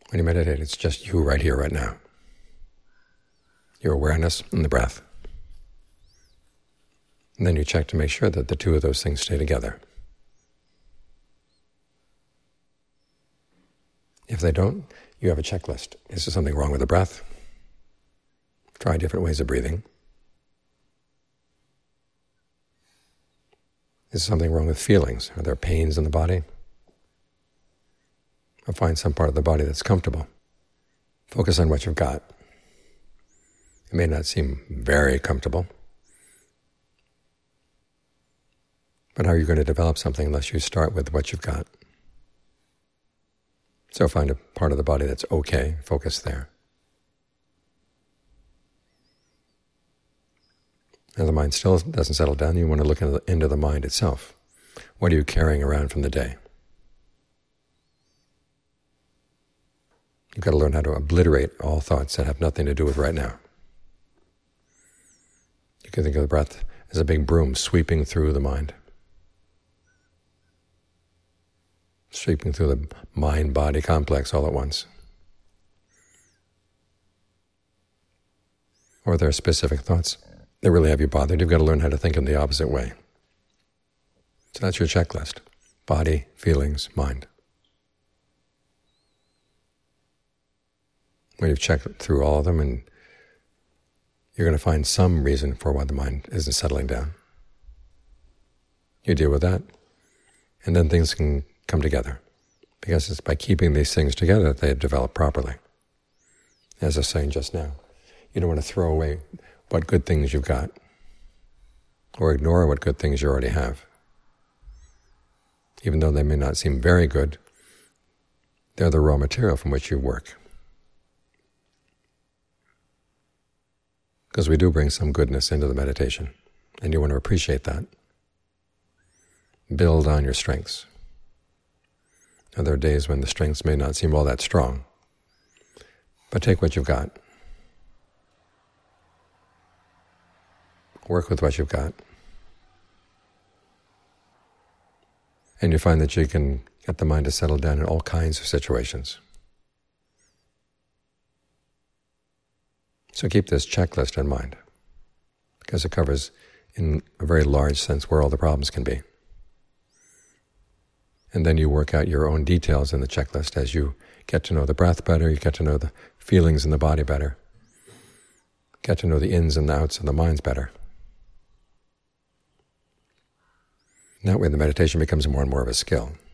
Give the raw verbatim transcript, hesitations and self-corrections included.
When you meditate, it's just you right here, right now. Your awareness and the breath. And then you check to make sure that the two of those things stay together. If they don't, you have a checklist. Is there something wrong with the breath? Try different ways of breathing. Is there something wrong with feelings? Are there pains in the body? Or find some part of the body that's comfortable. Focus on what you've got. It may not seem very comfortable, but how are you going to develop something unless you start with what you've got? So find a part of the body that's okay, focus there. And the mind still doesn't settle down, you want to look into the mind itself. What are you carrying around from the day? You've got to learn how to obliterate all thoughts that have nothing to do with right now. You can think of the breath as a big broom sweeping through the mind. Sweeping through the mind-body complex all at once. Or there are specific thoughts that really have you bothered. You've got to learn how to think in the opposite way. So that's your checklist. Body, feelings, mind. When you've checked through all of them, and you're going to find some reason for why the mind isn't settling down. You deal with that, and then things can come together. Because it's by keeping these things together that they develop properly. As I was saying just now, you don't want to throw away what good things you've got, or ignore what good things you already have. Even though they may not seem very good, they're the raw material from which you work. Because we do bring some goodness into the meditation, and you want to appreciate that. Build on your strengths. Now, there are days when the strengths may not seem all that strong, but take what you've got. Work with what you've got. And you find that you can get the mind to settle down in all kinds of situations. So keep this checklist in mind, because it covers, in a very large sense, where all the problems can be. And then you work out your own details in the checklist as you get to know the breath better, you get to know the feelings in the body better, get to know the ins and the outs of the minds better. And that way the meditation becomes more and more of a skill.